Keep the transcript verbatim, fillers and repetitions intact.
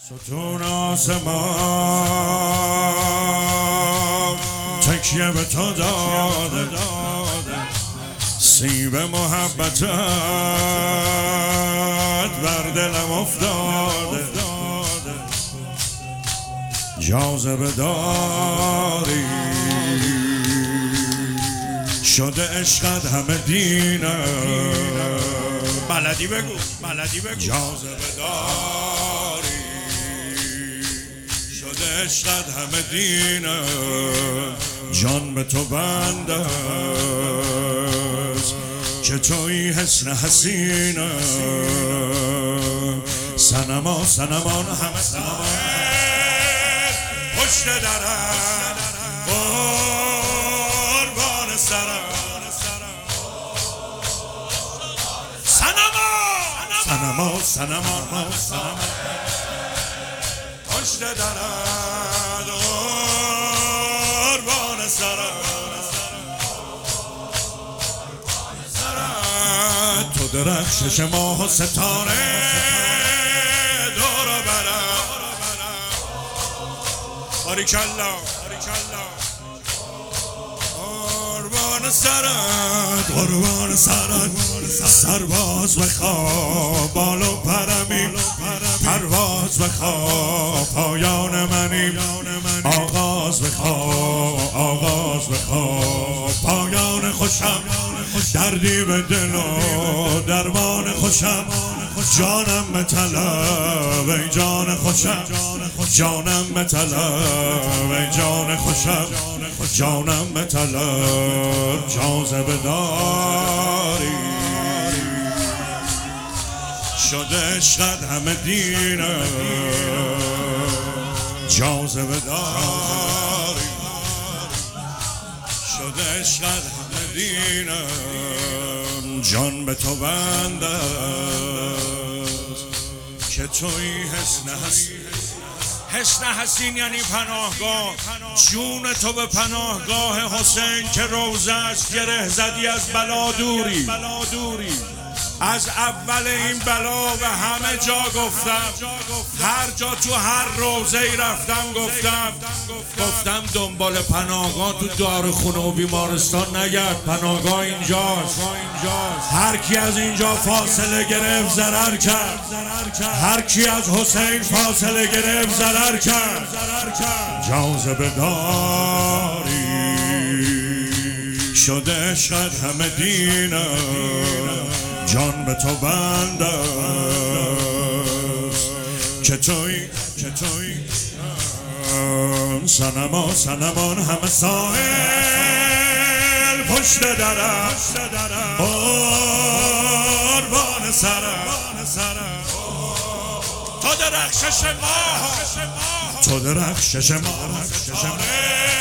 ستون آسمان تکیه به تو داده، سیب محبتت بر دلم افتاده، جاذبه داری شده عشقت همه دینه. بلدی بگو، بلدی بگو. جاذبه داری شده عشقت همه دینه، جان به تو بنده است که توی حسن حسینه. صنما صنمان همه صنمان پشت درم قربان سرم. صنما صنما صنمان صنما پشت درم قربان سرم. تو درخشش ماه و ستاره دور و برم. باریکالله قربان سرت، قربان سرت. سرباز بخواب بالو پرمی، پرواز بخواب پایان منی. آغاز بخواب آغاز بخواب پایان خوشم. دردی به دل و درمان خوشم. جانم به طلب ای جان خوشم، جانم به طلب ای جان خوشم، جانم به طلب. جاذبه داری شده عشقت همه دینه، جاذبه داری شده عشقت همه دینه، جان به تو بنده که توی حسن حسین. حسن حسین یعنی پناهگاه. جون تو به پناهگاه حسین که روزه است گره زدی از بلا دوری. از اول این بلا به همه جا گفتم، هر جا تو هر روزه ای رفتم گفتم گفتم دنبال پناهگاه تو دارخونه و بیمارستان نگرد، پناهگاه اینجاست. هر کی از اینجا فاصله گرفت ضرر کرد، هر کی از حسین فاصله گرفت ضرر کرد. جاذبه داری شده عشقت همه دینه، جان به تو بنده است که توی که توی صنما صنمان همه ساحل پشت درم قربان سرم. تو درخشش ماه، تو درخشش ماه